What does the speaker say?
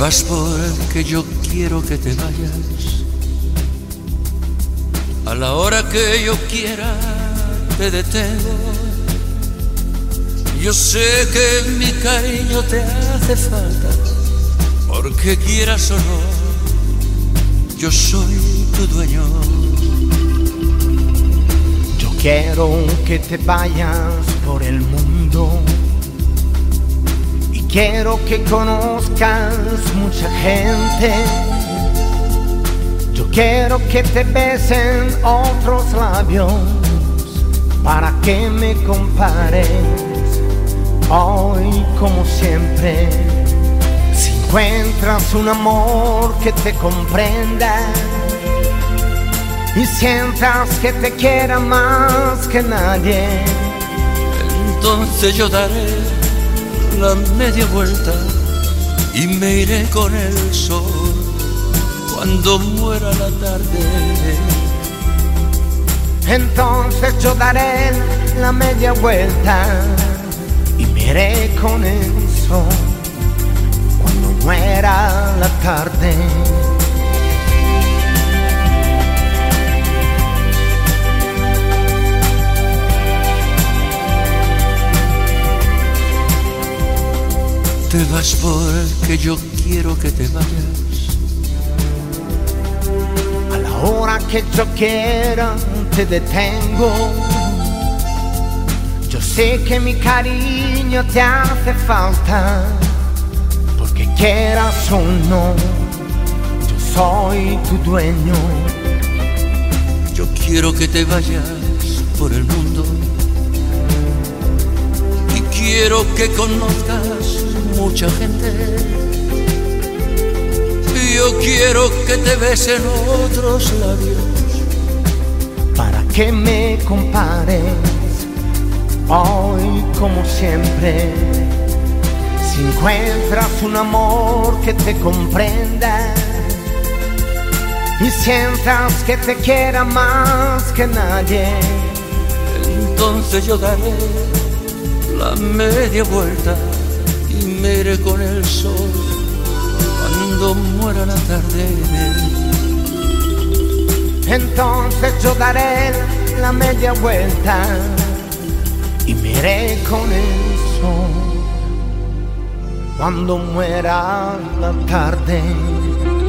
vas porque yo quiero que te vayas. A la hora que yo quiera te detengo. Yo sé que mi cariño te hace falta, porque quieras o no, yo soy tu dueño. Yo quiero que te vayas por el mundo y quiero que conozcas mucha gente. Yo quiero que te besen otros labios para que me compares hoy como siempre. Si encuentras un amor que te comprenda y sientas que te quiera más que nadie, entonces yo daré la media vuelta y me iré con el sol cuando muera la tarde. Entonces yo daré la media vuelta y me iré con el sol cuando muera la tarde. Te vas porque yo quiero que te vayas. A la hora que yo quiera te detengo. Yo sé que mi cariño te hace falta, porque quieras o no, yo soy tu dueño. Yo quiero que te vayas por el mundo y quiero que conozcas mucha gente. Yo quiero que te besen otros labios para que me compares hoy como siempre. Si encuentras un amor que te comprenda y sientas que te quiera más que nadie, entonces yo daré la media vuelta y me iré con el sol cuando muera la tarde. Entonces yo daré la media vuelta y me iré con el sol cuando muera la tarde.